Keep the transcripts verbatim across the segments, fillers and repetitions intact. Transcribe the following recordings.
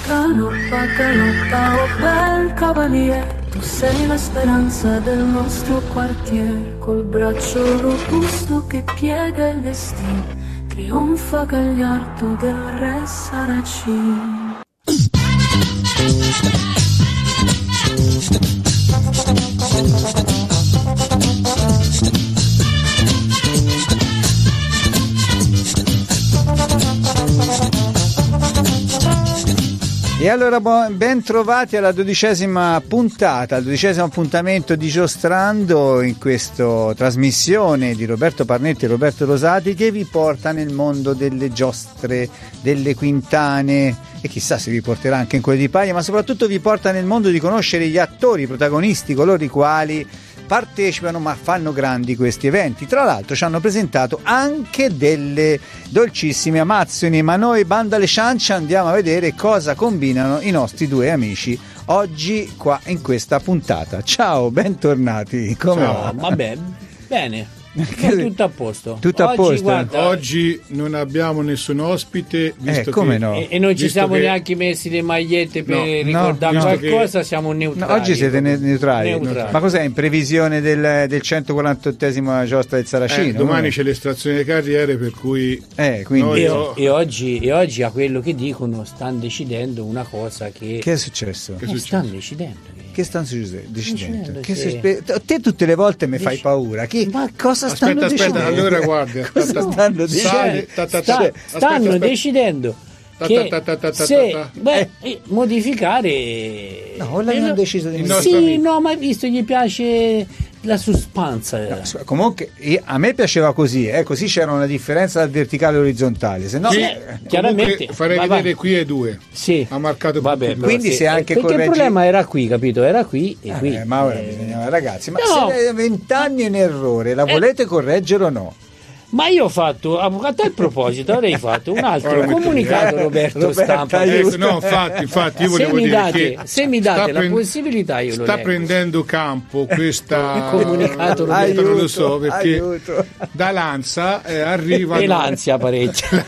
Cano, Bacalotta, oh bel cavaliere, tu sei la speranza del nostro quartiere, col braccio robusto che piega il destino, trionfa Gagliardo del re Saracino. E allora ben trovati alla dodicesima puntata, al dodicesimo appuntamento di Giostrando, in questa trasmissione di Roberto Parnetti e Roberto Rosati che vi porta nel mondo delle giostre, delle quintane e chissà se vi porterà anche in quelle di paglia, ma soprattutto vi porta nel mondo di conoscere gli attori, i protagonisti, coloro i quali partecipano ma fanno grandi questi eventi. Tra l'altro ci hanno presentato anche delle dolcissime amazzoni, ma noi banda alle ciance andiamo a vedere cosa combinano i nostri due amici oggi qua in questa puntata. Ciao, bentornati. Come Ciao, va? vabbè, bene. Tutto a posto. Tutto a oggi, posto. Guarda, oggi non abbiamo nessun ospite, visto eh, come che, no? E, e non ci visto siamo che... neanche messi le magliette per no, ricordare no, qualcosa, che... siamo neutrali. No, oggi siete ne- neutrali. neutrali. Ma cos'è in previsione del, del centoquarantottesima giostra del Saracino? Eh, domani c'è l'estrazione delle carriere, per cui, eh, quindi... noi E, ho... e, oggi, e oggi a quello che dicono stanno decidendo una cosa che, Che è successo? eh, stanno decidendo che... Che stanno decidendo? Decidendo, Che sì. si spe- Te tutte le volte mi fai Dici- paura. Chi... Ma cosa aspetta, stanno aspetta, decidendo? allora guarda, Cosa ta- ta- stanno sale, dicendo? ta- ta- Sta- ta- stanno aspetta, aspetta. decidendo Ta- che ta- ta- ta- ta- se ta- ta. beh, eh, modificare No, l'hanno Eh, deciso di il no. nostro sì, amico. no, ma visto gli piace la suspensa. Comunque io- a me piaceva così, eh, così c'era una differenza dal verticale e all'orizontale, se no Qui, Eh, chiaramente, comunque farei va- vedere va. qui e due. Sì. Ha marcato Vabbè, più- però Quindi sì, se anche perché correggi- il problema era qui, capito? Era qui e qui. Eh, ma ora Eh, bisognava, ragazzi, ma no. se vent'anni in errore, la volete correggere o no? Ma io ho fatto, a tal proposito, avrei fatto un altro Ora, comunicato, eh, Roberto, Roberto, Stampa. aiuto. Ecco, no, infatti, infatti io Se volevo mi dire date- che se mi date sta la possibilità, io lo sta leggo. prendendo campo questa Comunicato, questa Roberto. non lo so, perché aiuto. da Lanza eh, arriva E l'ansia parecchio.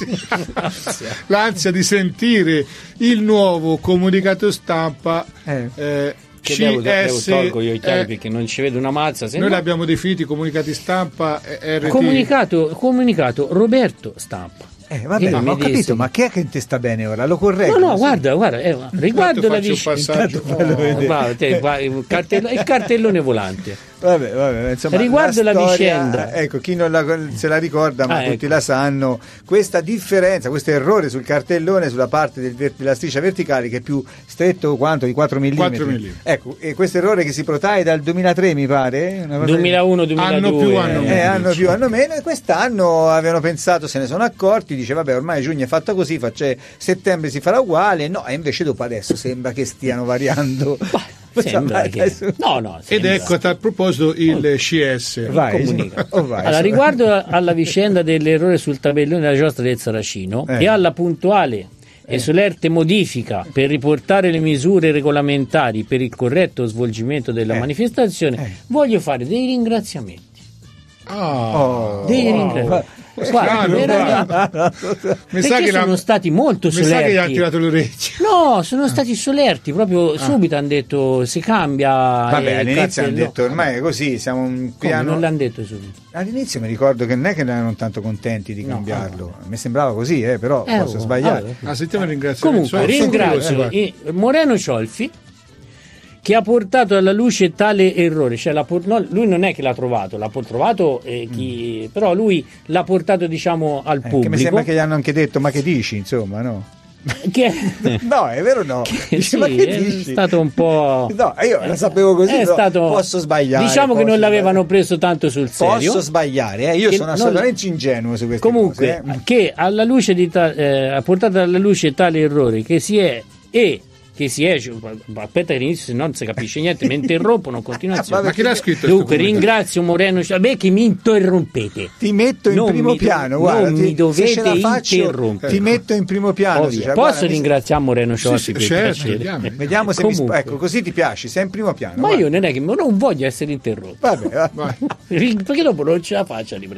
l'ansia, l'ansia di sentire il nuovo comunicato stampa Eh. eh, Che devo, devo C S, tolgo gli occhiali eh, perché non ci vedo una mazza. Se noi no- l'abbiamo definiti comunicati stampa eh, R T. comunicato, comunicato Roberto Stampa. Eh, vabbè, Io ma ho mi capito, desi- ma che è che ti sta bene ora? Lo correggo? No, no, guarda, guarda, eh, riguardo la faccio un vicenda. passaggio. Oh, guarda, te, guarda, il, cartello- il cartellone volante. Vabbè, vabbè, insomma, Riguardo la storia, vicenda. ecco, chi non la, se la ricorda, ma Ah, tutti ecco. la sanno, questa differenza, questo errore sul cartellone, sulla parte del ver- della striscia verticale che è più stretto quanto di quattro millimetri. quattro millimetri. Ecco, e questo errore che si protrae dal duemilatré, mi pare? Una cosa- duemilauno duemiladue. Anno più, anno Eh, meno. anno più, anno meno, e quest'anno avevano pensato, se ne sono accorti, dice vabbè ormai giugno è fatta così, faccia, settembre si farà uguale, no, e invece dopo adesso sembra che stiano variando. Sembra Vai, che... adesso- No, no. Ed sembra. ecco a tal proposito il C S. Vai, comunica. oh, vai, Allora, su. riguardo alla vicenda dell'errore sul tabellone della giostra del Saracino Eh. e alla puntuale e solerte modifica per riportare le misure regolamentari per il corretto svolgimento della Eh. manifestazione, Eh. voglio fare dei ringraziamenti. Ah, Oh, Dei wow. ringraziamenti. Eh, Guarda, chiaro, veramente. mi sa Perché che sono la- stati molto mi sa che gli ha solerti. tirato le orecchie. No, sono stati solerti, proprio subito hanno detto si cambia. Vabbè, eh, all'inizio hanno cartello- detto ormai è così, siamo un Come, piano. non l'hanno detto subito. All'inizio mi ricordo che non è che non erano tanto contenti di No, cambiarlo, mi sembrava così, eh, però Eh, posso oh, sbagliare. vabbè. Ah, sentiamo il ringraziamento. Comunque Sono curioso, ringrazio guarda. i- Moreno Ciolfi che ha portato alla luce tale errore, cioè l'ha por- no, lui non è che l'ha trovato, l'ha por- trovato eh, chi- però lui l'ha portato diciamo al Eh, che pubblico. mi sembra che gli hanno anche detto, ma che dici, insomma, no? che- No, è vero o no? che Dice, sì, ma che è dici? stato un po'. No, io la sapevo così, È però stato- posso sbagliare. Diciamo che posso non l'avevano sbagliare. preso tanto sul serio. Posso sbagliare, eh, io Che sono non- assolutamente ingenuo su queste Comunque, cose. eh. che alla luce di ta- eh, ha portato alla luce tale errore che si è e che si è, aspetta che inizio, se no non si capisce niente, mi interrompono in continuazione. Ma chi l'ha scritto? Dunque, sto ringrazio Moreno Ciolfi. Beh, che mi interrompete. Ti metto in Non primo mi- piano, non guarda, mi ti, dovete se ce la faccio, interrompere. ti metto in primo piano. Ovvio. se ce la- Posso guarda, mi- ringraziare Moreno Ciolfi sì, per certo, piacere? vediamo. Vediamo se mi sp- Comunque. ecco, così ti piaci, sei in primo piano. Ma guarda. io non è che non voglio essere interrotto. Vabbè, va. Vai. Perché dopo non ce la faccio a riprendere.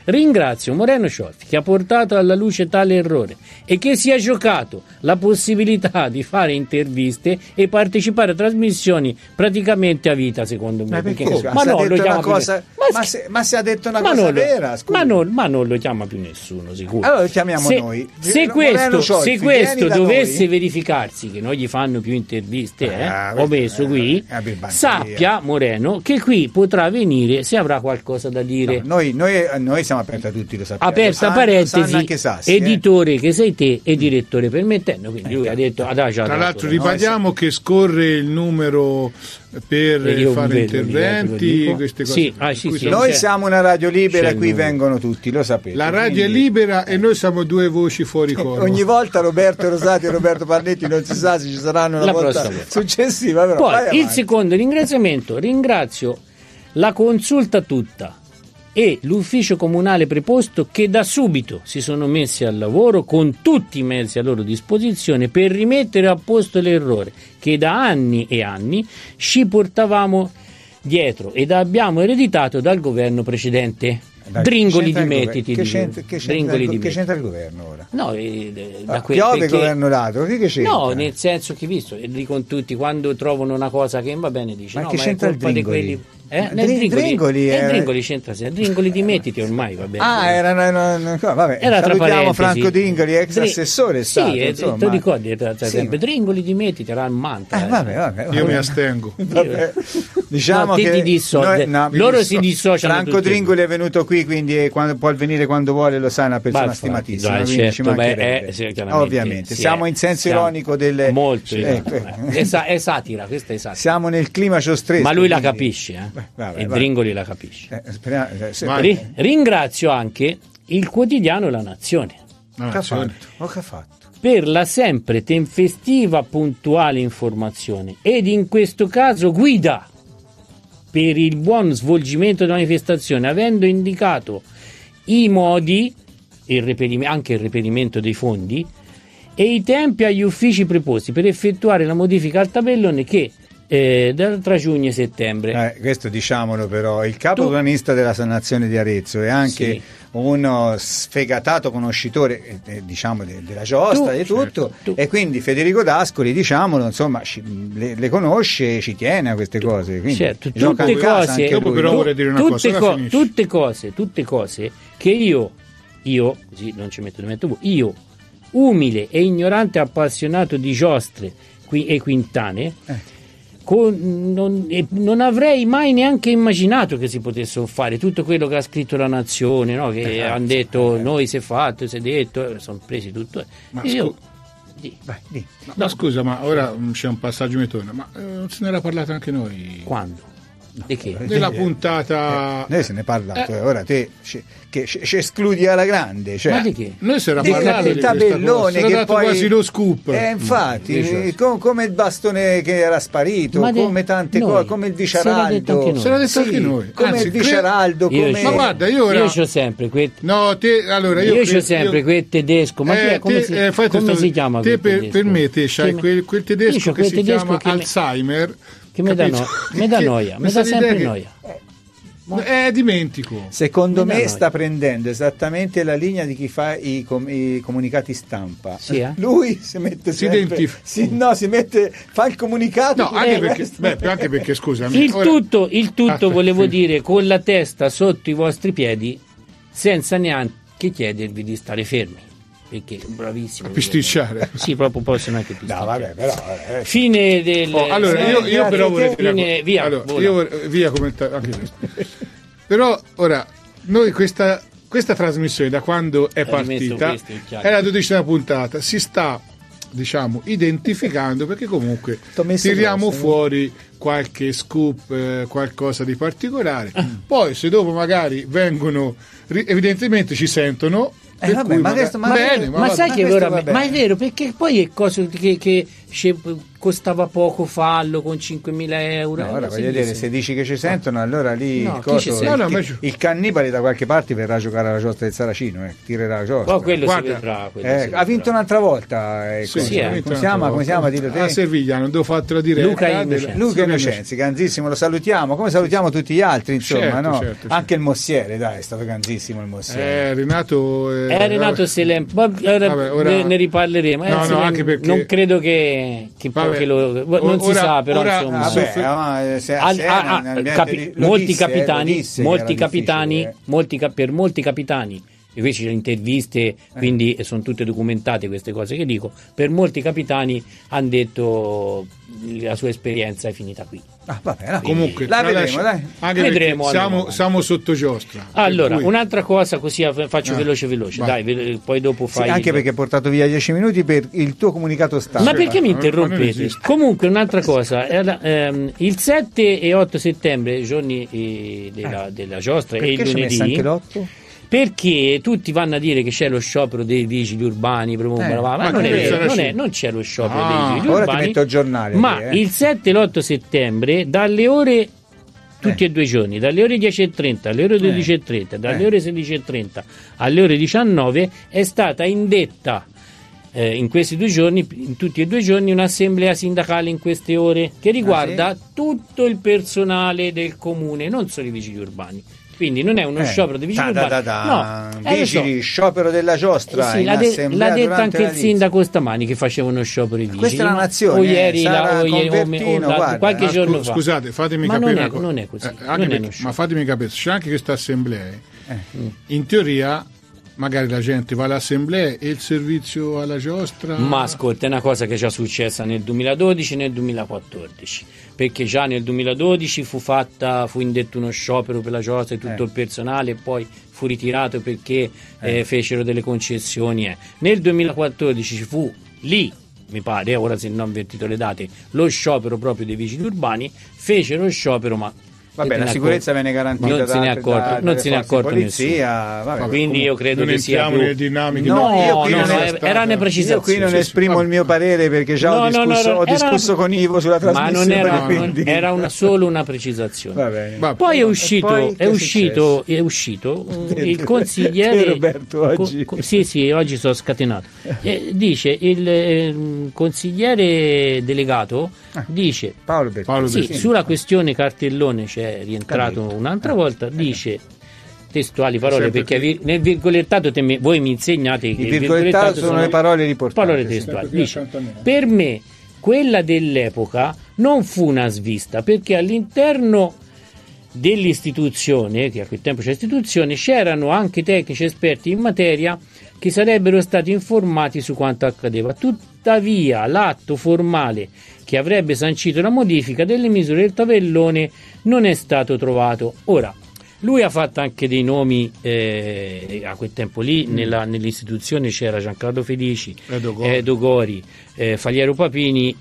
Ringrazio Moreno Sciolfi che ha portato alla luce tale errore e che si è giocato la possibilità di fare interviste e partecipare a trasmissioni praticamente a vita, secondo me. Ma perché? Perché- Ma ma se ha no, lo detto una chiama più cosa- ne- ma sch- se- ma se ha detto una ma cosa non lo- vera, scusi. ma non, ma non lo chiama più nessuno, sicuro. Allora lo chiamiamo se, noi. Se Moreno questo, Sciolfi, se questo vieni da dovesse noi. verificarsi che non gli fanno più interviste, eh, Ah, ho questo messo è- qui, è una birbanteria. sappia Moreno che qui potrà venire se avrà qualcosa da dire. No, noi, noi, noi siamo aperti a tutti, lo sappiamo. Aperta Lo sanno- lo parentesi, sanno anche i Sassi, eh. editore che sei te e direttore permettendo, quindi lui ha detto ah, dai, già Tra dato, l'altro no? ribadiamo che scorre il numero per E io fare vedo, interventi, ve lo dico. queste cose. Sì, ah, per sì, cui sì. sono- Noi c'è- siamo una radio libera, c'è il qui numero. vengono tutti, lo sapete. La radio è quindi- libera e noi siamo due voci fuori coro. Ogni volta Roberto Rosati e Roberto Parnetti non si sa se ci saranno una La volta prossima volta. successiva. Però vai Poi il avanti. secondo ringraziamento, ringrazio la consulta tutta e l'ufficio comunale preposto che da subito si sono messi al lavoro con tutti i mezzi a loro disposizione per rimettere a posto l'errore che da anni e anni ci portavamo dietro ed abbiamo ereditato dal governo precedente. Dai, Dringoli c'entra il dimettiti. governo- Che dico. c'entra, che c'entra Dringoli il, go- che dimettiti. c'entra il governo ora? No, eh, eh, da Ah, que- piove il perché- governo ladro, che c'entra? No, nel senso che visto, e dicono tutti quando trovano una cosa che va bene, dice Ma no, che ma è c'entra il colpa di Dringoli? quelli. Eh? Ma Nel Dri- Dringoli, Dringoli nel era- Dringoli c'entra se Dringoli dimettiti ormai, va bene. Ah, era, no, no, no, vabbè, Era tra salutiamo parentesi. Franco Dringoli, ex Dri- assessore è stato, sì, e- insomma. te lo ricordi, era Sì, sempre ma- Dringoli dimettiti, era un mantra. Eh, eh. vabbè, vabbè, Io vabbè. mi astengo. Vabbè. Diciamo No, ti- che ti disso- noi- no, mi loro disso- si dissociano Franco tutti e Dringoli è venuto qui, quindi è quando- può venire quando vuole, lo sa, è una persona Ma infatti, stimatissima, dai, quindi ci certo, beh, mancherebbe. eh, sì, chiaramente, Ovviamente, sì, siamo eh, in senso siamo- ironico delle molto eh, ironico, eh. eh. È, sa- è satira, questa è satira. Siamo nel clima ciostresco. Ma lui la quindi- capisce, eh? Beh, vabbè, e vabbè. Dringoli la capisce. Eh, speriamo- eh, se- Ma- Ri- ringrazio anche il quotidiano La Nazione No, Che ha sì. fatto? Oh, che ha fatto? per la sempre tempestiva puntuale informazione ed in questo caso guida per il buon svolgimento della manifestazione, avendo indicato i modi, il reperime- anche il reperimento dei fondi e i tempi agli uffici preposti per effettuare la modifica al tabellone che eh, da- tra giugno e settembre. Eh, questo diciamolo però, il capo Tu- urbanista della Nazione di Arezzo è anche Sì. uno sfegatato conoscitore eh, eh, diciamo de- della giostra Tu- di tutto, tu- e quindi Federico D'Ascoli, diciamolo, insomma, ci- le, le conosce, ci tiene a queste cose, quindi Certo, gioca tutte in casa cose, anche Dopo lui, però no? vorrei dire una tutte, cosa, ora co- finisci. tutte cose, tutte cose che io, io, così non ci metto, ne metto voi, io, umile e ignorante appassionato di giostre qui- e quintane, Eh. con- non, e non avrei mai neanche immaginato che si potesse fare tutto quello che ha scritto La Nazione, no? Che Esatto. hanno detto noi si è fatto, si è detto, sono presi tutto. Ma io, scu- di- Vai, di. Ma, ma scusa, ma ora mm, c'è un passaggio mi torna, ma eh, non se ne era parlato anche noi? quando? Di che? Nella Eh, puntata... Noi se ne è parlato, eh, ora te ci, che ci- ci escludi alla grande, cioè, Ma di che? Noi si era Di parlato il di questa cosa, tabellone si era che dato poi quasi lo scoop. Eh, infatti, Mm, eh, com- come il bastone che era sparito, Ma de- come tante noi. cose, come il Se l'ha detto anche viceraldo, noi. Se l'ha detto Sì, anche noi. come Anzi, il cre- viceraldo, Io come Ma guarda, io ora... Io c'ho sempre quel, No, te, allora io... io cre- c'ho sempre io- quel tedesco, ma chi è- Eh, come, te- si, eh, fai come questo- si chiama te quel per, tedesco? per me te c'hai Che me- quel, quel io tedesco c'ho che quel si tedesco chiama che me- Alzheimer, che mi dà, capito? no- mi dà Che- noia, mi questa dà sempre idea che- noia. Eh, dimentico. secondo Mi dà me noia. sta prendendo esattamente la linea di chi fa i, com- i comunicati stampa. Sì, eh? Lui si mette Si sempre, identifica. si- no, si mette, fa il comunicato. No, tutto anche il perché, resto. beh, anche perché scusami. Il ora- tutto, il tutto Aspetta, volevo sì. dire con la testa sotto i vostri piedi senza neanche chiedervi di stare fermi, perché bravissimo. A pisticciare. Sì, proprio possono anche No, pisticciare. vabbè, però eh, Fine del... Oh, allora, Eh, io, io grazie, però vorrei te- dire una Fine- cosa. via, Allora, vola. io vorrei- via commentare anche questo. Però ora noi questa, questa trasmissione da quando è Hai rimesso partita questo in chiaro. è la dodicesima puntata, si sta diciamo identificando perché comunque T'ho messo tiriamo grosso, eh. fuori qualche scoop, eh, qualcosa di particolare. Poi se dopo magari vengono ri- evidentemente ci sentono Eh, per vabbè, cui ma magari- questo- ma- bene, ma, ma, sai ma che questo ora va ma bene. è vero perché poi è cosa che, che ce- costava poco farlo con cinquemila euro. No, Eh, ora sì, voglio dire, sì. se dici che ci sentono, allora lì No, il, chi coso, ci il, sente? No, no, ma il- ci- il cannibale da qualche parte verrà a giocare alla giostra del Saracino, eh, tirerà la giostra. Poi quello Guarda, si vedrà. quello Eh, si ha vedrà. vinto un'altra volta. eh, Sì, cosa? sì, eh. come vinto si chiama? un'altra Come si chiama? volta. Dillo te? A Serviglia, non devo fartela diretta. Luca delle- Innocenzi. Luca Innocenzi, grandissimo, lo salutiamo, come salutiamo tutti gli altri, insomma, Certo, no? certo, certo. Anche il Mossiere, dai, è stato grandissimo il Mossiere. Eh, Renato... eh, È Renato vabbè. Selem, poi ora Vabbè, ora- ne, ne riparleremo. Eh, No, no, Selem anche perché- non credo che, che poi Vabbè, che lo, non si ora- sa, però ora- insomma. Vabbè, Soffer- ma, eh, se- Al- se ah, era ah, un ambiente capi- di- lo molti disse, eh, lo capitani, disse che molti era capitani, difficile, eh. molti cap- per molti capitani, e queste sono interviste, quindi sono tutte documentate queste cose che dico, per molti capitani hanno detto la sua esperienza è finita qui. Ah, vabbè, no. Comunque, la vedremo, tralascia- dai. Anche Vedremo, perché siamo, allora. siamo sotto giostra. Allora, per cui- un'altra cosa così eh, faccio Ah, veloce veloce, vai. dai, ve- poi dopo Sì, fai anche il- perché hai portato via dieci minuti per il tuo comunicato stampa. Ma perché mi ma non- ma non interrompete? esiste. Comunque un'altra cosa, era, ehm, il sette e otto settembre, giorni eh, della, della giostra, e il Perché ci hai messo lunedì, anche l'otto? perché tutti vanno a dire che c'è lo sciopero dei vigili urbani, bla, bla, Eh, bla, ma ma non, che è vero, sarà non, è- sì? non c'è lo sciopero Ah, dei vigili ora ti urbani, metto il giornale, ma te, eh. il sette e l'otto settembre dalle ore tutti Eh. e due i giorni, dalle ore dieci e trenta alle ore dodici e trenta, dalle Eh. ore sedici e trenta alle ore diciannove è stata indetta eh, in questi due giorni, in tutti e due i giorni, un'assemblea sindacale in queste ore che riguarda Ah, tutto il personale del comune, non solo i vigili urbani. Quindi non è uno Eh, sciopero di vigili da, da, urbani. da, da. No, eh, lo so. Vigili, sciopero della giostra. Sì, in l'ha, de- assemblea l'ha detto durante anche la il lista. sindaco stamani che faceva uno sciopero i vigili. Questa è la ma- nazione, o eh, ieri, Sara la- o ieri- o- o- Convertino, o- guarda, qualche eh. Ma giorno scu- fa. Scusate, fatemi Ma capire non è- una cosa. non è così, Eh, anche non è perché- uno ma sciopero. fatemi capire, c'è anche questa assemblea. Eh. In teoria, magari la gente va all'assemblea e il servizio alla giostra. Ma ascolta, è una cosa che è già successa nel duemiladodici e nel duemilaquattordici, perché già nel duemiladodici fu fatta, fu indetto uno sciopero per la giostra e tutto Eh. il personale, e poi fu ritirato perché eh, fecero delle concessioni. eh. Nel duemilaquattordici ci fu lì, mi pare, ora se non ho avvertito le date, lo sciopero proprio dei vigili urbani, fecero sciopero, ma Vabbè, la sicurezza viene garantita non se ne da- è accorto, da- non dalle se ne è forze di accorto polizia, vabbè. quindi io credo non che sia entriamo più... nelle dinamiche. No, No, io qui no, non no, è era stata- una Io precisazione. qui non Sì, sì, esprimo vabbè. il mio parere perché già ho No, no, no, discusso, era- ho era discusso una- con Ivo sulla Ma trasmissione. non era, quindi... era una, solo una precisazione. Va bene. Va- Poi è E uscito, poi che è è uscito, è uscito mm, il consigliere. Te, Roberto, oggi. co- co- sì, sì, oggi sono scatenato. Eh, dice il eh, consigliere delegato dice Paolo Bettini. Paolo sì, Bettini. sulla questione cartellone c'è rientrato Capito. un'altra volta, dice testuali parole, Sempre perché qui. vi- nel virgolettato te me- voi mi insegnate che Il virgolettato sono le parole riportate. parole sì. testuali. qui Dice, accanto a me. per me quella dell'epoca non fu una svista, perché all'interno dell'istituzione, che a quel tempo c'è istituzione, c'erano anche tecnici esperti in materia che sarebbero stati informati su quanto accadeva. Tuttavia l'atto formale che avrebbe sancito la modifica delle misure del tabellone non è stato trovato. Ora, lui ha fatto anche dei nomi, eh, a quel tempo lì nella- nell'istituzione c'era Giancarlo Felici, Edo Gori. Edo Gori, eh, Faliero Papini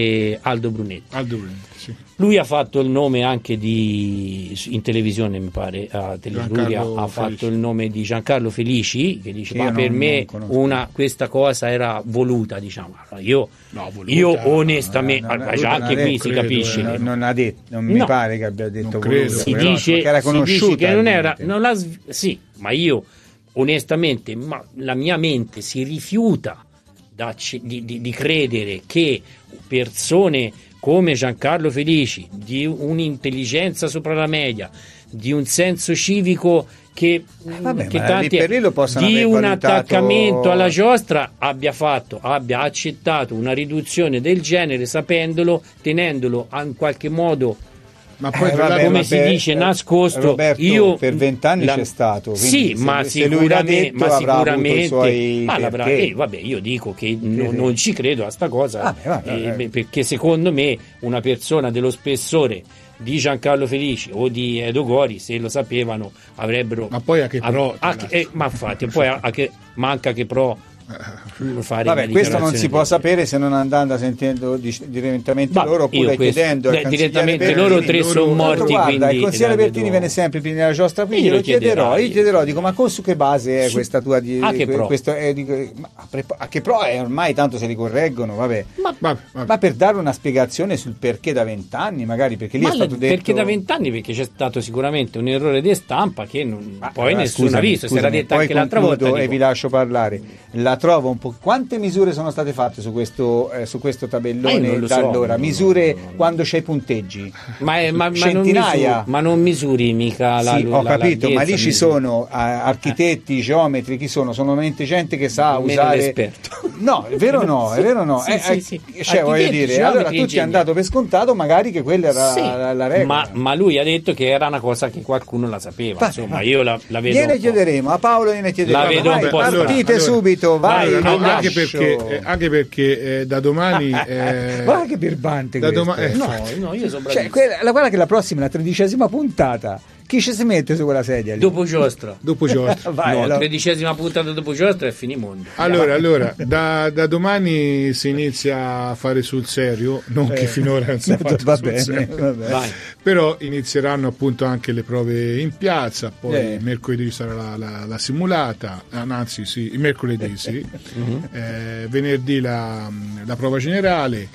e Aldo Brunetti. Aldo Brunetti, sì. Lui ha fatto il nome anche di, in televisione, mi pare, a Telefuria, Giancarlo ha Felici. fatto il nome di Giancarlo Felici, che dice, Che ma io per non- me non conosco. una, questa cosa era voluta, diciamo. Allora, io, No, voluta, io onestamente, No, no, allora, no, già non anche ha qui detto, si credo, capisce. eh. Non, non ha detto, non No. mi pare che abbia detto Non credo. voluto, Si però, dice, perché era si dice conosciuta che non al era, limite. non la sv- sì, ma io onestamente, ma la mia mente si rifiuta da acce- di, di- di credere che persone come Giancarlo Felici, di un'intelligenza sopra la media, di un senso civico che, vabbè, che ma tanti- lì per lì lo possono di aver un valutato- attaccamento alla giostra abbia fatto, abbia accettato una riduzione del genere, sapendolo, tenendolo in qualche modo, Ma poi Eh, tra vabbè, l'altro- come ma si per- dice, eh, nascosto. Roberto, io per vent'anni la- c'è stato, quindi sì, se- ma se lui l'ha sicuramente, detto, ma avrà avuto i sicuramente suoi ma l'avrà- perché. eh, vabbè, io dico che non, sì. non ci credo a sta cosa, Vabbè, vabbè, eh, vabbè. beh, perché secondo me una persona dello spessore di Giancarlo Felici o di Edo Gori, se lo sapevano, avrebbero Ma poi a che pro, a- tra a- eh, ma infatti poi a, a che manca che pro fare Vabbè, una questo non dichiarazione si può del sapere se non andando sentendo di- direttamente Ma loro, oppure io questo- chiedendo al de- consigliere direttamente Bertini. loro tre Loro- sono Tanto morti, guarda, quindi il consigliere la Bertini vedo- viene sempre prima nella giostra, quindi Io glielo lo chiederai. chiederò, io chiederò, dico, ma con su che base è Su- questa tua di, a che que- pro? questo, eh, dico, ma a, pre- a che pro è? Ormai tanto se li correggono, vabbè. Ma, Vabbè, vabbè. Ma per dare una spiegazione sul perché da vent'anni, magari, perché lì ma è stato le- detto... perché da vent'anni? Perché c'è stato sicuramente un errore di stampa che non, Ma poi allora, nessuno ha scusami, visto, si era scusami, detta poi anche l'altra concludo volta. e dico. vi lascio parlare. La trovo un po'. Quante misure sono state fatte su questo, eh, su questo Ma io tabellone non lo da so, allora? no, Misure no, no, no. quando c'è i punteggi? Ma, è- ma, ma, non Centinaia. misuri, ma non misuri mica la Sì, ho la capito, ma larghezza, lì ci misuri. sono eh, architetti, geometri, chi sono? Sono veramente gente che sa Meno usare. l'esperto. No, è vero o no? È vero o no? Sì, Eh, sì, eh, sì. Cioè, voglio Architetti, dire, geometri, allora tu ti è ingegneri. andato per scontato magari che quella era Sì, la, la regola. ma, ma lui ha detto che era una cosa che qualcuno la sapeva. Va- Insomma, io la, la vedo. Gliene un po'. chiederemo, a Paolo gliene chiederemo. La vedo Vai, un po' partite strana. subito, vai. Vai, Allora, no, vi anche lascio. perché, eh, anche perché eh, da domani eh, Guarda che birbante da questo. doma- eh, No, no, io sono Cioè, bravissimo. quella, la- guarda che la prossima, la tredicesima puntata, chi ci si mette su quella sedia lì? Dopo giostra. dopo giorno. Vai, no, allora. tredicesima puntata dopo giostra e finimondo. Allora, allora da, da domani si inizia a fare sul serio, non che finora non si è fatto va sul bene, serio. va bene. Vai. Però inizieranno appunto anche le prove in piazza, poi Eh. mercoledì sarà la, la- la simulata, ah, anzi sì, il mercoledì sì, Eh, venerdì la, la prova generale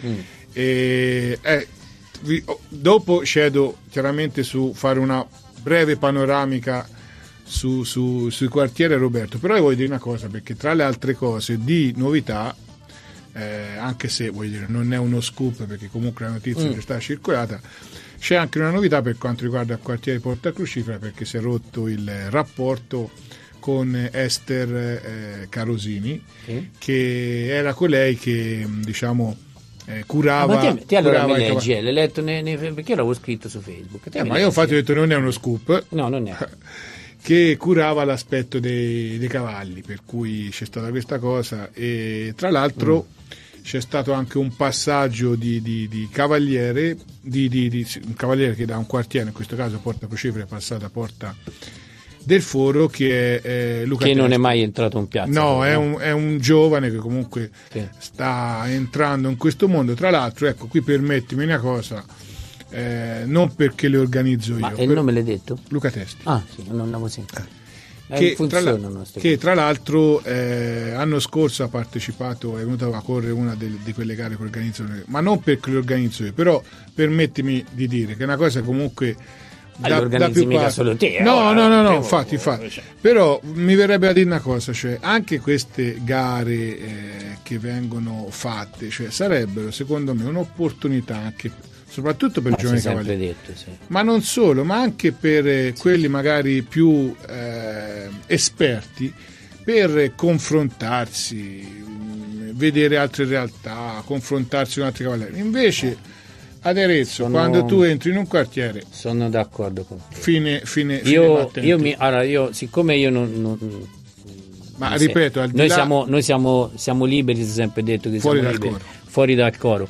e eh, vi- oh, dopo cedo chiaramente su fare una breve panoramica su, su- sui quartieri a Roberto, però io voglio dire una cosa, perché tra le altre cose di novità, eh, anche se voglio dire, non è uno scoop perché comunque la notizia Mm. è stata circolata, c'è anche una novità per quanto riguarda il quartiere Porta Crucifera, perché si è rotto il rapporto con Esther eh, Carosini, Sì. che era colei che mh, diciamo eh, Ah, curava, ma te, te allora curava mi i leggi, cavalli. eh, l'hai letto nei- nei- perché io l'avevo scritto su Facebook. Te Eh, mi ma io leggi. infatti ho detto non è uno scoop, No, non è. che curava l'aspetto dei, dei cavalli, per cui c'è stata questa cosa e tra l'altro c'è stato anche un passaggio di, di- di cavaliere, di, di- di- sì, un cavaliere che da un quartiere, in questo caso Porta Procifera, è passato a Porta del Foro, che è eh, Luca Che non è Testi. mai entrato in piazza. No, però, è un, è un giovane che comunque Sì. sta entrando in questo mondo. Tra l'altro, ecco, qui permettimi una cosa, eh, non perché le organizzo Ma io, e il per- nome l'hai detto? Luca Testi. Ah, sì, non l'avevo sentito. Eh, Che tra, funzionano la- ste che cose. tra l'altro eh, l'anno scorso ha partecipato, è venuta a correre una delle- di quelle gare che organizzano, ma non perché le organizzo io, però permettimi di dire che è una cosa comunque Ah, le organizzi mica parti. solo te, no, ora, no, no, no, te- infatti, infatti. Però mi verrebbe da dire una cosa, cioè anche queste gare eh, che vengono fatte, cioè sarebbero secondo me un'opportunità anche soprattutto per Ma giovani si è sempre cavalieri. detto, sì. Ma non solo, ma anche per eh, quelli magari più eh, esperti, per confrontarsi, mh, vedere altre realtà, confrontarsi con altri cavalieri. Invece ad Arezzo, Sono- quando tu entri in un quartiere, Sono d'accordo con te. fine, fine, fine Io, battente. io mi, allora io, siccome io non, non- Ma non ripeto, sei- al di noi, là- siamo, noi siamo, siamo liberi, si è sempre detto che Fuori siamo dal liberi, coro. fuori dal coro.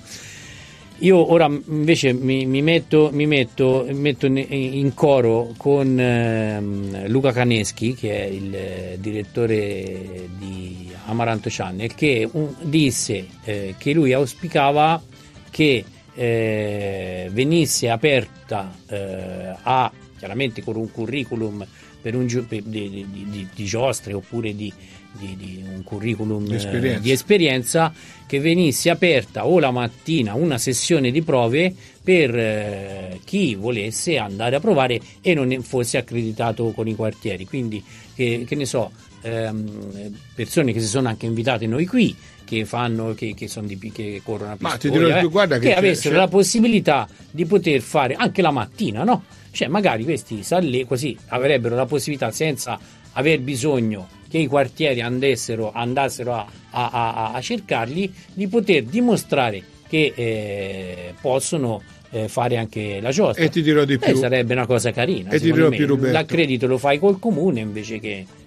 Io ora invece mi, mi metto, mi metto, metto in, in coro con ehm, Luca Caneschi, che è il eh, direttore di Amaranto Channel, che un- disse eh, che lui auspicava che eh, venisse aperta eh, a, chiaramente con un curriculum per un gio- per- di, di- di- di giostre oppure di, di- di un curriculum Di eh, esperienza. di esperienza, che venisse aperta o la mattina una sessione di prove per eh, chi volesse andare a provare e non fosse accreditato con i quartieri, quindi che, che ne so, ehm, persone che si sono anche invitate noi qui, che fanno che, che sono di che corrono a Ma ti pistoia, dirò di eh, più, guarda che che c'è- avessero c'è- la possibilità di poter fare anche la mattina, no? Cioè magari questi sale così avrebbero la possibilità, senza aver bisogno che i quartieri andassero, andassero a, a- a- a cercarli, di poter dimostrare che eh, possono eh, fare anche la giostra. E ti dirò di Eh, più. sarebbe una cosa carina. E ti secondo dirò me. più, Roberto. L'accredito lo fai col comune invece che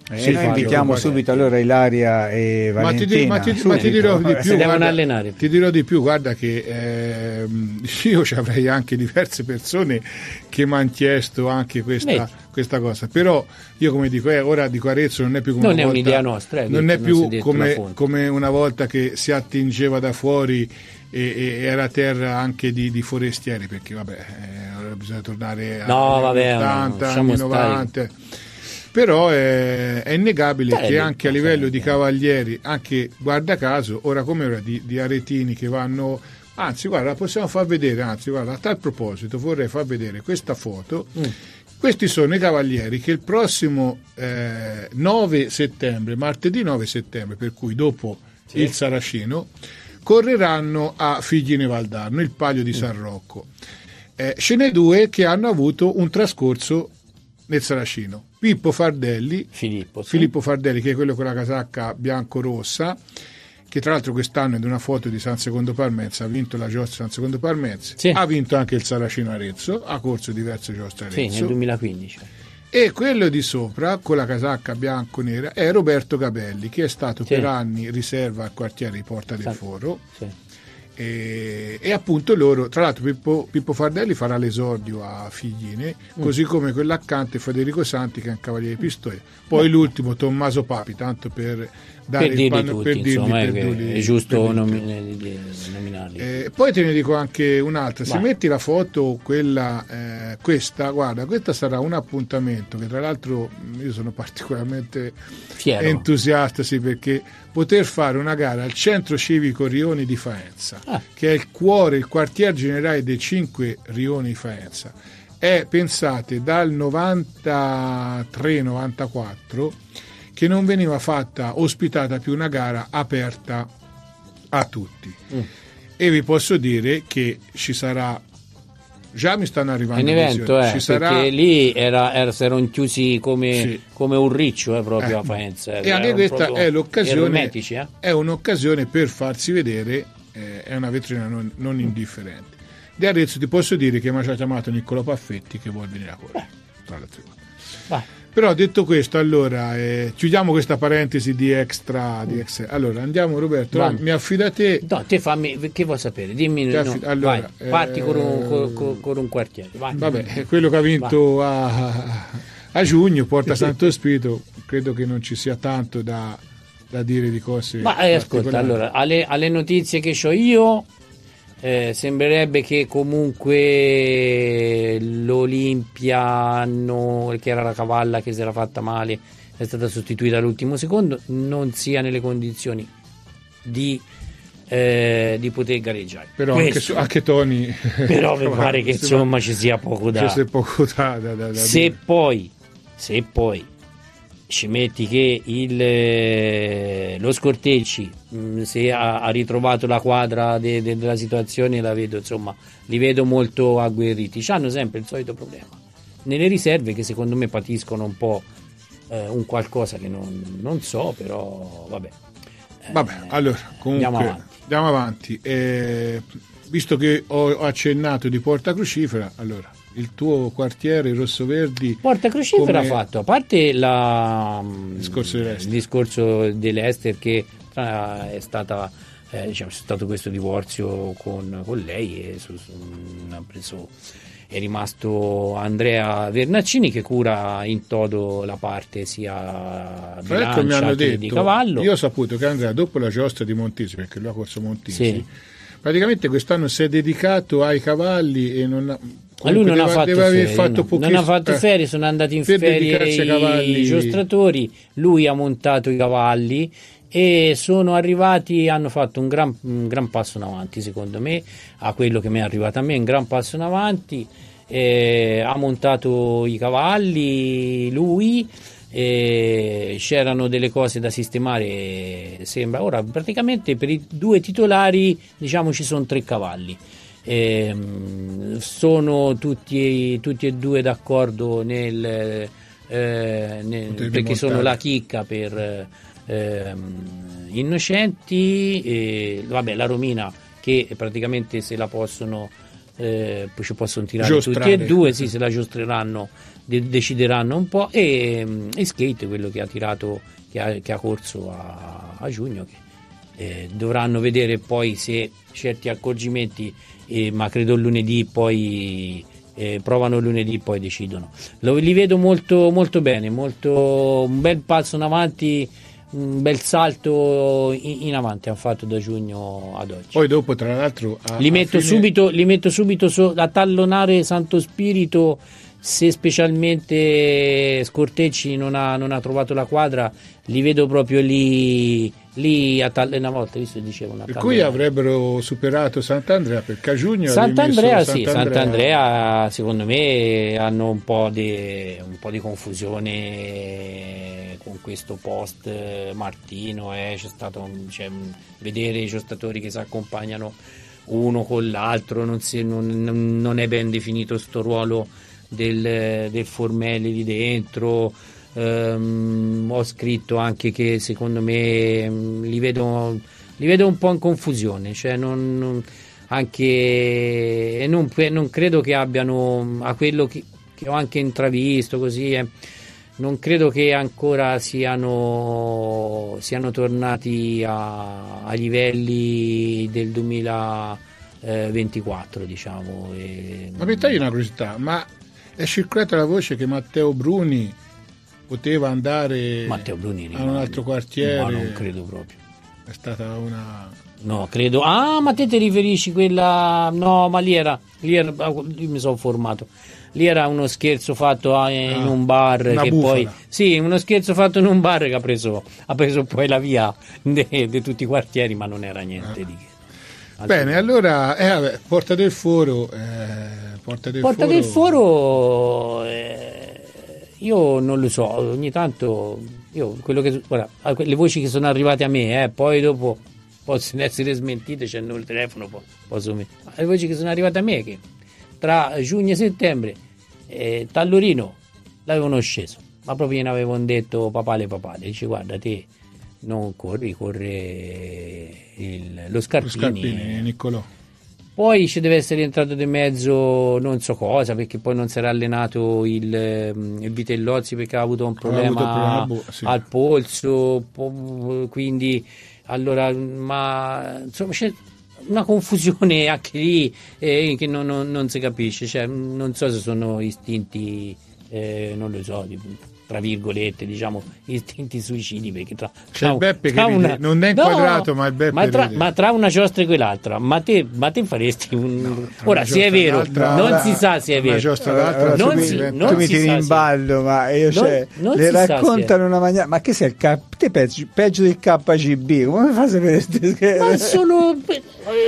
Eh, Sì, noi Fabio, invitiamo guarda. subito allora Ilaria e Ma ti, di- Valentina. ma ti- ma ti subito. dirò di Si più, devono guarda, allenare. ti dirò di più, guarda che ehm, io ci avrei anche diverse persone che mi hanno chiesto anche questa, Vedi. questa cosa, però io come dico, eh, ora dico Arezzo non è più come Non una è volta, un'idea nostra, eh, non detto, è non più si è detto la come, fonte. come una volta che si attingeva da fuori e, e era terra anche di, di forestieri, perché vabbè, eh, ora bisogna tornare No, agli vabbè, anni ottanta, lasciamo anni stare. novanta. Però è, è innegabile Sarebbe, che anche a livello sarebbe. di cavalieri, anche guarda caso, ora come ora di, di aretini che vanno, anzi guarda, la possiamo far vedere, anzi guarda, a tal proposito vorrei far vedere questa foto. Mm. Questi sono i cavalieri che il prossimo eh, nove settembre, martedì nove settembre, per cui dopo Sì. il Saracino, correranno a Figline Valdarno, il Palio di San Rocco. Eh, ce n'è due che hanno avuto un trascorso nel Saracino. Pippo Fardelli, Filippo, sì. Filippo Fardelli, che è quello con la casacca bianco-rossa, che tra l'altro quest'anno è di una foto di San Secondo Parmense, ha vinto la giostra San Secondo Parmense, Sì. ha vinto anche il Saracino Arezzo, ha corso diverse giostre Sì, Arezzo. nel duemilaquindici. E quello di sopra, con la casacca bianco-nera, è Roberto Capelli, che è stato Sì. per anni riserva al quartiere di Porta del Sì. Foro. Sì. E, e appunto loro, tra l'altro Pippo, Pippo Fardelli farà l'esordio a Figline, Mm. così come quell'accanto è Federico Santi, che è un cavaliere di Pistoia, poi l'ultimo Tommaso Papi, tanto per dare Per il dirli panno, tutti, per dirli, insomma, per è, che dirli- è giusto per dirli nomi- tutti. di- nominarli. Eh, poi te ne dico anche un'altra, se Vai. metti la foto, quella, eh, questa, guarda, questa sarà un appuntamento che tra l'altro mh, io sono particolarmente Fiero. entusiasta, sì, perché poter fare una gara al centro civico Rioni di Faenza, Ah. che è il cuore, il quartier generale dei cinque Rioni di Faenza, è, pensate, dal novantatré novantaquattro che non veniva fatta, ospitata più una gara aperta a tutti. Mm. E vi posso dire che ci sarà, già mi stanno È arrivando un evento, visioni, eh, ci sarà, perché lì era, era, si erano chiusi come, Sì. come un riccio eh, proprio Eh. a Faenza. e anche erano questa proprio è l'occasione, ermetici, eh. è un'occasione per farsi vedere, eh, è una vetrina non, non indifferente. Di Arezzo ti posso dire che mi ha chiamato Niccolò Paffetti che vuole venire a correre. Tra le altre cose. Vai. Però detto questo, allora eh, chiudiamo questa parentesi di extra, di extra. Allora andiamo Roberto, Vai. mi affida a te. No, te fammi, che vuoi sapere? Dimmi, Ti no, affi- allora, vai, parti eh, con, un, con- con- con un quartiere. Vai. Vabbè, è quello che ha vinto a, a giugno, Porta Santo Spirito, credo che non ci sia tanto da, da dire di cose. Ma eh, ascolta, particolari. allora, alle, alle notizie che ho io, eh, sembrerebbe che comunque l'Olimpia, hanno- che era la cavalla che si era fatta male, è stata sostituita all'ultimo secondo, non sia nelle condizioni di, eh, di poter gareggiare. Però anche, Questo. su- anche Tony. Però mi pare che insomma ci sia poco da... C'è poco da, da, da, da se dire. poi se poi ci metti che il, eh, lo Scortecci mh, se ha, ha ritrovato la quadra de- de- della situazione, la vedo, insomma, li vedo molto agguerriti. C'hanno sempre il solito problema nelle riserve, che secondo me patiscono un po' eh, un qualcosa che non, non so, però vabbè. Eh, Vabbè, allora, comunque andiamo avanti. andiamo avanti. Eh, visto che ho accennato di Porta Crucifera, allora, il tuo quartiere Rossoverdi. Porta Crucifera ha come- fatto, a parte la, Il discorso dell'Ester. il discorso dell'Ester, che tra- è stata eh, diciamo, c'è stato questo divorzio con, con lei e su- su- ha preso, è rimasto Andrea Vernaccini, che cura in toto la parte sia Tra l'altro mi bilancia hanno che di detto, cavallo. io ho saputo che Andrea dopo la giostra di Montisi, perché lui ha corso Montisi, Sì. praticamente quest'anno si è dedicato ai cavalli e non ha, Ma lui non deve, ha fatto deve aver ferie, fatto no. pochi- non ha fatto eh, ferie, sono andati in per ferie dedicarsi ai cavalli. i giostratori, lui ha montato i cavalli e sono arrivati, hanno fatto un gran, un gran passo in avanti, secondo me, a quello che mi è arrivato a me, un gran passo in avanti. Eh, ha montato i cavalli lui, eh, c'erano delle cose da sistemare, sembra. Ora praticamente per i due titolari, diciamo, ci sono tre cavalli. Ehm, sono tutti, tutti e due d'accordo nel, eh, nel- Poterli perché sono montare. la chicca per ehm, Innocenti, e, vabbè, la Romina, che praticamente se la possono eh, poi ci possono tirare Giostrare. tutti e due, sì, se la giostreranno, de- decideranno un po', e, e Skate, quello che ha tirato, che ha, che ha corso a, a giugno, che eh, dovranno vedere poi se certi accorgimenti, eh, ma credo lunedì poi eh, provano lunedì, poi decidono. Lo, li vedo molto, molto bene, molto, un bel passo in avanti, un bel salto in, in avanti hanno fatto da giugno ad oggi. Poi dopo, tra l'altro, a, Li metto a fine... subito, li metto subito so, a tallonare Santo Spirito, se specialmente Scortecci non ha, non ha trovato la quadra, li vedo proprio lì, lì a tall- una volta, visto dicevo, una Per tallonare. cui avrebbero superato Sant'Andrea, perché a giugno Sant'Andrea, avevi messo sì, Sant'Andrea secondo me hanno un po' di, un po' di confusione con questo post Martino, eh, c'è stato un, cioè, vedere i giocatori che si accompagnano uno con l'altro, non, si, non, non è ben definito sto ruolo del, del Formelli lì dentro. Um, ho scritto anche che secondo me um, li vedo li vedo un po' in confusione, cioè non, non anche e non, non credo che abbiano, a quello che, che ho anche intravisto così, eh, non credo che ancora siano siano tornati a, a livelli del duemilaventiquattro, diciamo. E, Ma per te è una curiosità, ma è circolata la voce che Matteo Bruni poteva andare Matteo Bruni a un altro quartiere? Ma non credo proprio. È stata una... No, credo. Ah, ma te ti riferisci quella... No, ma lì era... Lì era... Io mi sono formato. Lì era uno scherzo fatto a- in Ah, un bar una che bufala. poi... Sì, uno scherzo fatto in un bar che ha preso, ha preso poi la via di tutti i quartieri, ma non era niente di che. Bene, allora, eh, vabbè, Porta del Foro... Eh, Porta del Porta Foro... del Foro... eh, io non lo so, ogni tanto... Io, quello che... Guarda, le voci che sono arrivate a me, eh, poi dopo... possono essere smentite, c'è il telefono, poi posso me. Le voci che sono arrivate a me che tra giugno e settembre eh, Tallorino l'avevano sceso, ma proprio ne avevano detto papale papale, dice guarda te non corri, corre il, lo Scarpini, Lo Scarpini, Niccolò. poi ci deve essere entrato di mezzo non so cosa, perché poi non si era allenato il, il Vitellozzi perché ha avuto un problema, avuto problema bo- sì. al polso, po- quindi allora, ma insomma c'è una confusione anche lì eh, che non, non, non si capisce, cioè, non so se sono istinti, eh, non lo so, di- tra virgolette, diciamo, istinti suicidi, perché tra, C'è tra- il Beppe tra che ride. Non è inquadrato, ma il Beppe ma tra, ride. ma tra una giostra e quell'altra, ma te, ma te faresti un... tra Ora, una se è giostra e vero, l'altra- non si sa se è Una vero. giostra Allora, d'altra, allora, non tu, si- mi, non tu mi si tiri sa in se- ballo, ma io, Non- cioè, non le si sa raccontano in una maniera. Ma che sei il K? Te peggio, peggio del K G B? Come fai a sapere queste Ma sono... eh,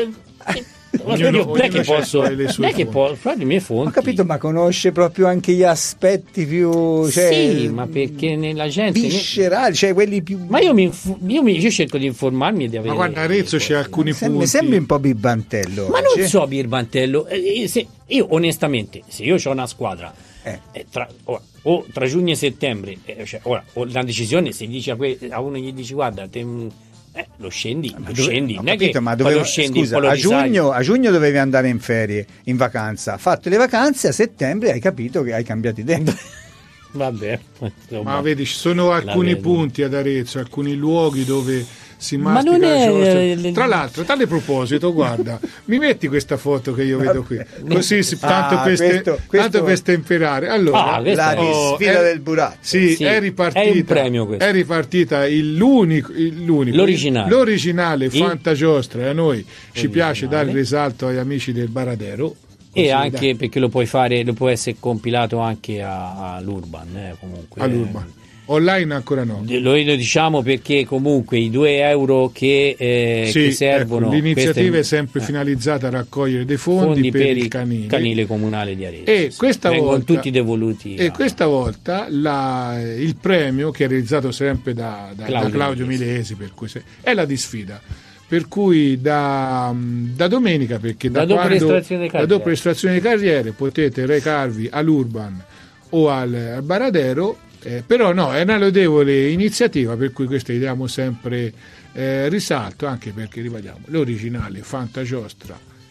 ma Ognuno- io non è che ognuno posso... c'ha le sue Non è che fonti. posso... Fra le mie fonti... Ho capito, ma conosce proprio anche gli aspetti più, cioè, Sì, ma perché nella gente... viscerali, cioè quelli più. Ma io, mi, inf- io, mi- io cerco di informarmi e di avere... Ma guarda, Arezzo c'è alcuni Sembra, punti. sembri un po' bibantello. Ma non oggi. so, Birbantello, eh, se- io onestamente, se io ho una squadra, Eh. eh, tra, ora, o tra giugno e settembre, eh, cioè, ora, o la decisione, se dici a, que- a uno gli dici guarda, te, eh, lo scendi, lo Dove- scendi, ho non è capito, che ma poi doveva- lo scendi, scusa, poi lo a, risali. giugno, a giugno dovevi andare in ferie, in vacanza. Fatto le vacanze, a settembre hai capito che hai cambiato idea. Vabbè, insomma. Ma vedi, ci sono alcuni vedo. punti ad Arezzo, alcuni luoghi dove si Ma mastica non la è- giostra. eh, Tra l'altro, tale proposito, guarda, mi metti questa foto che io vedo qui, così si, tanto, Ah, per, ste- questo- questo- tanto per stemperare. Allora, Ah, questo La è- Oh, disfida è- del burattino. Sì, Sì, è ripartita. è un premio questo. È ripartita il- l'unico, il- l'unico L'originale. l'originale Il- Fantagiostra. E a noi ci Originale. piace dare risalto agli amici del Baradero. E Così, anche dai, perché lo puoi fare, lo può essere compilato anche a- all'Urban, eh, comunque. all'Urban. Online ancora no. Eh, Lo lo diciamo perché comunque i due euro che, eh, Sì, che servono, ecco, l'iniziativa queste- è sempre eh, finalizzata a raccogliere dei fondi, fondi per, il canile. comunale di Arezzo. E sì. questa Vengono volta- tutti devoluti. E a- questa volta la- il premio, che è realizzato sempre da, da- da Claudio Claudio, Milesi. Milesi, per cui se- è la disfida. Per cui da, da domenica, perché da, Da dopo quando, l'estrazione di da carriere. dopo l'estrazione di carriere potete recarvi all'Urban o al, al Baradero, eh, però no, è una lodevole iniziativa, per cui questa gli diamo sempre eh, risalto, anche perché ribadiamo l'originale Fantagiostra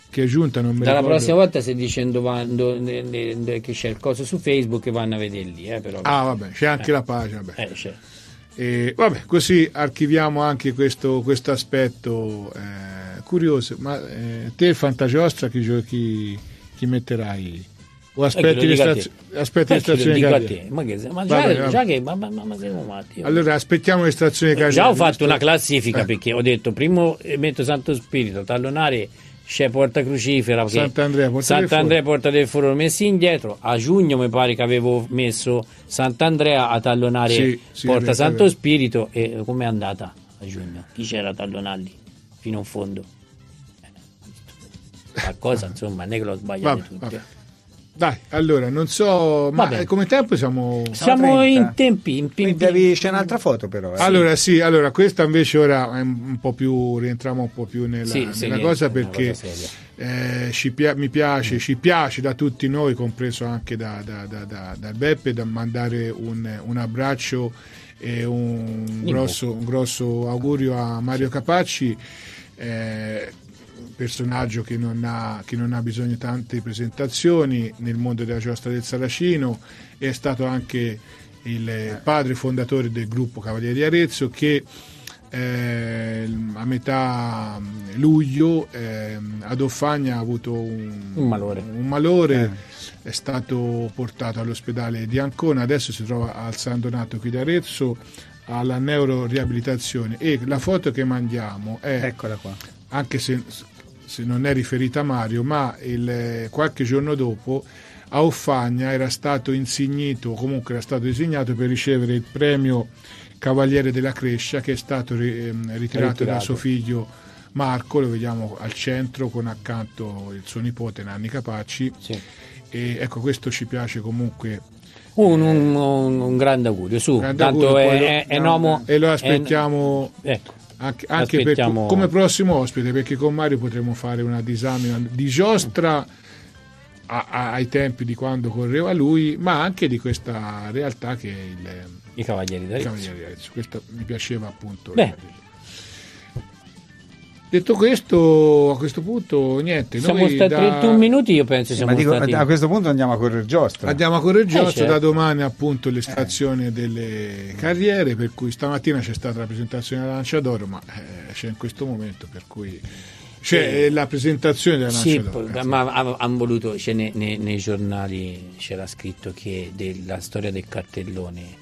che è giunta, non mi Dalla ricordo. prossima volta stai dicendo vanno, ne, ne, ne, che c'è il coso su Facebook e vanno a vedere lì, eh, però. Ah, vabbè, c'è anche eh. la pagina. Vabbè. Eh, c'è. E, vabbè, così archiviamo anche questo, questo aspetto eh, curioso. Ma eh, te il Fantagiostra chi, chi, chi metterai? O aspetti Eh, l'estrazio- aspetti l'estrazione di a carriera? te. Ma, che, ma Vabbè, già, vabbè. già che ma, ma, ma siamo matti. Allora aspettiamo l'estrazione di carriera. Già ho fatto una classifica Eh. perché ho detto primo eh, metto Santo Spirito, tallonare c'è Porta Crucifera, perché Sant'Andrea, Porta del Sant'Andrea Porta del Foro messi indietro. A giugno mi pare che avevo messo Sant'Andrea a tallonare Sì, sì, Porta è vero, Santo è vero. Spirito. E com'è andata a giugno? Chi c'era a tallonarli fino in fondo? Eh, qualcosa insomma, non è che l'ho sbagliato Vabbè, tutte. vabbè. Dai, allora, non so, ma Vabbè. come tempo siamo... Siamo trenta. in tempi, in Quindi tempi- devi- c'è un'altra foto però. eh. Allora sì, allora questa invece ora è un po' più, rientriamo un po' più nella, Sì, nella seria, cosa una perché cosa seria. eh, ci pia- mi piace, ci piace da tutti noi, compreso anche da, da, da, da, dal Beppe, da mandare un, un abbraccio e un grosso, un grosso augurio a Mario Capacci, eh, personaggio che non, ha, che non ha bisogno di tante presentazioni nel mondo della giostra del Saracino, è stato anche il padre fondatore del gruppo Cavalieri di Arezzo che eh, a metà luglio eh, ad Offagna ha avuto un, Un malore. un malore, è stato portato all'ospedale di Ancona, adesso si trova al San Donato qui di Arezzo alla neuroriabilitazione, e la foto che mandiamo è, Eccola qua. anche se, se non è riferita a Mario, ma il, qualche giorno dopo a Offagna era stato insignito, comunque era stato designato per ricevere il premio Cavaliere della Crescia, che è stato ri- ehm, ritirato, Ritirato. da suo figlio Marco, lo vediamo al centro con accanto il suo nipote Nanni Capacci. Sì. E ecco, questo ci piace comunque. Un, un, un, un grande augurio, su, Grande tanto augurio, poi è, lo- è, è nomo. E lo aspettiamo è- ecco, anche, anche per- aspettiamo- come prossimo ospite, perché con Mario potremo fare una disamina di giostra a- a- ai tempi di quando correva lui, ma anche di questa realtà che è il, i Cavalieri il d'Arezzo. Cavaliere di Arezzo. Questo mi piaceva appunto. Beh. Detto questo, a questo punto niente, Siamo noi stati da- trentuno minuti, io penso Sì, siamo ma dico, stati. a questo punto andiamo a correre giostra. Andiamo a Correggiotto, Eh, certo. da domani appunto l'estrazione delle carriere, per cui stamattina c'è stata la presentazione della Lancia d'Oro, ma eh, c'è in questo momento, per cui c'è eh, la presentazione della Lancia Sì, d'Oro. poi- eh. ma hanno voluto, cioè, nei, nei- nei giornali c'era scritto che della storia del cartellone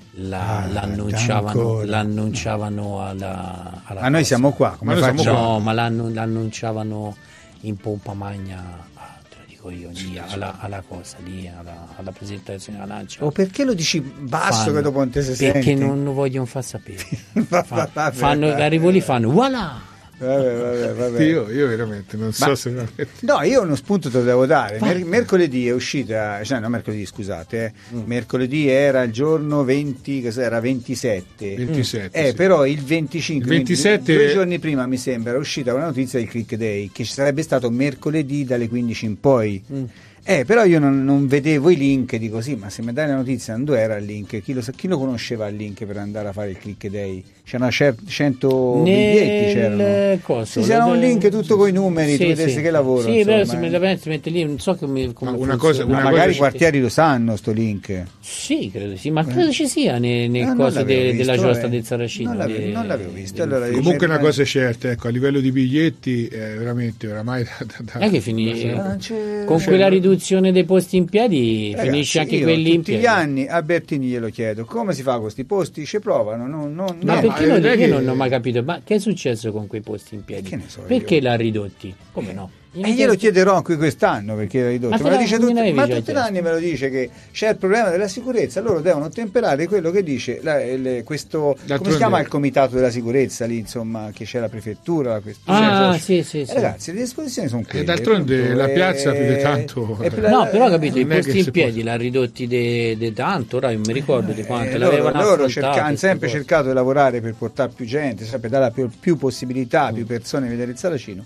la- Ah, l'annunciavano, ancora. l'annunciavano alla, alla Ma noi cosa. siamo qua, come Ma noi siamo facciamo? No, ma l'annu- l'annunciavano in pompa magna, ah, te lo dico io, lì, alla, alla cosa, lì, alla, alla presentazione della lancia. O perché lo dici basso Fanno- che dopo non te si perché sente? non lo vogliono far sapere. Va- Fa- va- vabbè, fanno, vabbè. arrivo lì, fanno voilà. Vabbè, vabbè, vabbè. Io, io veramente non so Ma- se veramente... No, io uno spunto te lo devo dare. Vai. Mer- mercoledì è uscita, cioè no, mercoledì scusate, eh. Mm. mercoledì era il giorno venti, cos'era, ventisette. ventisette, Eh, sì. però il venticinque, Il ventisette quindi due giorni prima mi sembra, era uscita una notizia del Click Day che ci sarebbe stato mercoledì dalle quindici in poi. Mm. Eh, però io non, non vedevo i link, dico sì, ma se mi dai la notizia non dove era il link? Chi lo, sa- chi lo conosceva il link per andare a fare il Click Day? C'erano cer- cento biglietti, c'erano. Nel coso, Sì, c'era un le- link tutto con i numeri, Sì, tu vedessi sì. che lavoro. Sì, però insomma, se eh. me la pensi, mette lì, non so come, come Ma una funziona. cosa- Ma una magari cosa- i quartieri lo sanno sto link. Sì, credo sì, ma credo ci sia nel, nel Eh, non coso l'avevo de- visto, della giostra eh. del Saracino. Non l'avevo- de- non l'avevo visto, del- allora io- Comunque una Eh, cosa è certa, ecco, a livello di biglietti è veramente oramai da, da, da- Non è che finisce Ah, c'è- con c'è- quella riduzione dei posti in piedi, Ragazzi, finisce anche io quelli in tutti piedi. gli anni a Bertini glielo chiedo come si fa con questi posti, ci provano, non, non, Ma no, perché ma non, non è io che- non ho mai capito, ma che è successo con quei posti in piedi? Che ne so Perché io. l'ha ridotti? Come no? E glielo chiederò qui quest'anno perché era ridotto. Ma te Me lo la- dice me tutti- l'avevi ma già tutti gli chiesto. anni me lo dice che c'è il problema della sicurezza, loro devono ottemperare quello che dice la- il- questo, come D'altronde- si chiama il comitato della sicurezza lì, insomma, che c'è la prefettura, la questura. Ah, Cioè, sì, sì, eh, sì. ragazzi, le disposizioni sono quelle. d'altronde appunto, la e- piazza più di tanto- e per No, la- però capito, i non è posti che in si piedi può- l'ha ridotti di tanto, ora non mi ricordo di quanto Eh, l'avevano loro, loro affrontato cerca- hanno queste sempre cose. cercato di lavorare per portare più gente, sempre dare più, più possibilità, più persone a vedere il Saracino.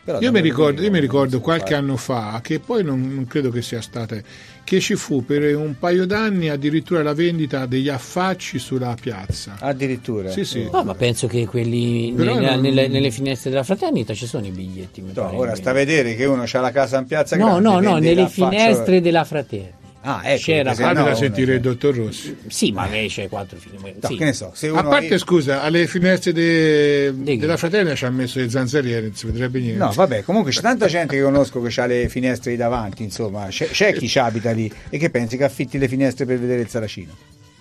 Però Io mi ricordo, io mi ricordo ricordo qualche anno fa, che poi non, non credo che sia stata, che ci fu per un paio d'anni addirittura la vendita degli affacci sulla piazza. Addirittura. Sì, sì. No, ma penso che quelli Però nelle, non- nelle, nelle finestre della fraternità ci sono i biglietti. mi No, pare. ora sta a vedere che uno c'ha la casa in piazza No, grande, no, no, vende nelle l'affaccio- finestre della fraternità. Ah, ecco, c'era- perché se Vado no da uno- sentire il dottor Rossi. Sì, ma lei c'è quattro figli. No, Sì. che ne so, se uno A parte, scusa, alle finestre de- Di chi? della fraterna ci ha messo le zanzariere, non si vedrebbe niente. No, vabbè, comunque c'è tanta gente che conosco che ha le finestre lì davanti, insomma, c'è, c'è chi ci abita lì e che pensi che affitti le finestre per vedere il Saracino.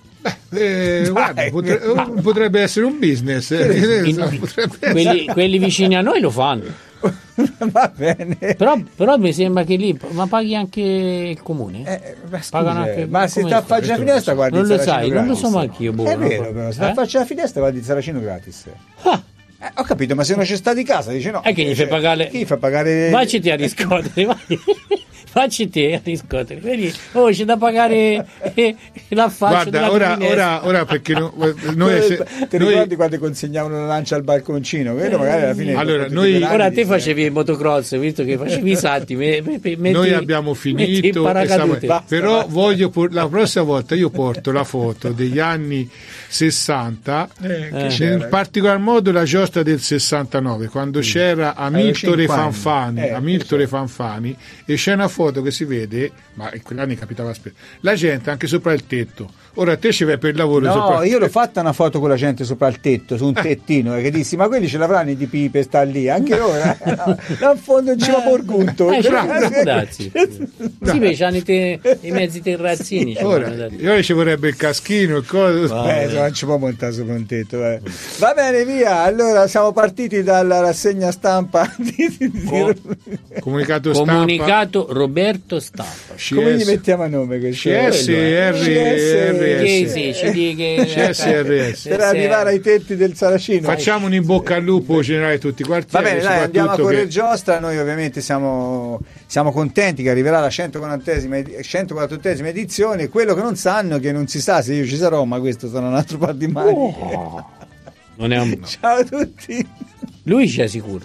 Eh, guarda, Dai. potre- eh, potrebbe essere un business. eh. In- Potrebbe essere. quelli, quelli vicini a noi lo fanno. Va bene. Però, però mi sembra che lì, ma paghi anche il comune? Eh, ma scusa, Pagano anche- ma se come sta a sta? faccia la finestra guardi Non il lo Saracino sai, non lo gratis. so manco io, boh, È no? vero, però, se sta a Eh? faccia la finestra guardi il Saracino gratis. Ah, Eh, ho capito, ma se non c'è sta di casa dice no. E che gli fai Cioè, pagare- Chi fa pagare? Vacci te a riscuotere, vai. Facci te a riscuotere. Vedi, oh, c'è da pagare eh, l'affaccio della Guarda, ora, finestra. ora, ora perché no- noi, se- Ti noi- ricordi quando consegnavano una lancia al balconcino? Quello magari alla fine Allora, dopo noi- tutti quei Ora anni te dice- facevi il motocross, visto che facevi i salti. me- me- me- metti- noi abbiamo metti il finito, e paracadute. stiamo- però voglio por- la prossima volta io porto la foto degli anni sessanta, Eh, che Eh. c'era? in particolar modo la giostra del sessantanove, quando c'era Amiltore cinque anni. Fanfani, Eh, Amiltore Fanfani, e c'è una foto che si vede, ma in quegli anni capitava spesso, la gente anche sopra il tetto. Ora te ci vai per il lavoro No, sopra io l'ho fatta una foto con la gente sopra il tetto, su un Eh. tettino, e che dissi, ma quelli ce l'avranno i di pipe, sta lì, anche ora. No, là in fondo non ci va porcunto. Eh, c'è- può darsi. Sì, beh, c'hanno i, te- i mezzi terrazzini. ci Ora, vanno dati. ora ci vorrebbe il caschino, il coso. Eh, insomma, non ci può montare sopra un tetto. eh. Va bene, via. Allora, siamo partiti dalla rassegna stampa di, di- di- Co- Comunicato stampa. Comunicato Roberto Stampa. come gli C S mettiamo a nome questo? C S R C S Sì, S. sì, ci dica- C S R S. Per arrivare ai tetti del Saracino. Facciamo un in bocca al lupo generale a tutti i Va quartieri. bene, dai, andiamo a soprattutto correre che- giostra. Noi ovviamente siamo, siamo contenti che arriverà la centoquarantesima edi- centoquarantottesima edizione. Quello che non sanno è che non si sa se io ci sarò, ma questo sarà un altro par di mani. Oh. Non è un... Ciao a tutti. Lui c'è sicuro.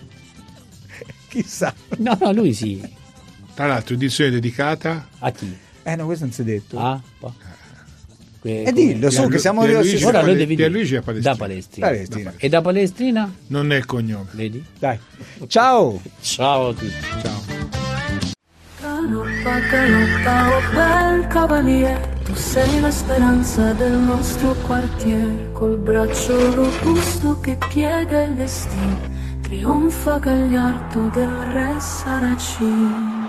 Chissà. No, no, lui sì. Tra l'altro, edizione dedicata A chi? Eh no, questo non si è detto. Ah, boh. Que- E dillo, su, che siamo Pierluigi- nello stesso- Ora lo Pale- devi dire. Pierluigi è Palestrina. Da Palestrina. Palestrina. E da Palestrina? Non è il cognome. Vedi? Dai. Ciao. Ciao a tutti. Ciao. Canoppa, canoppa, oh bel cavaliere, tu sei la speranza del nostro quartiere, col braccio robusto che piega il destino, trionfa gagliardo del re Saracino.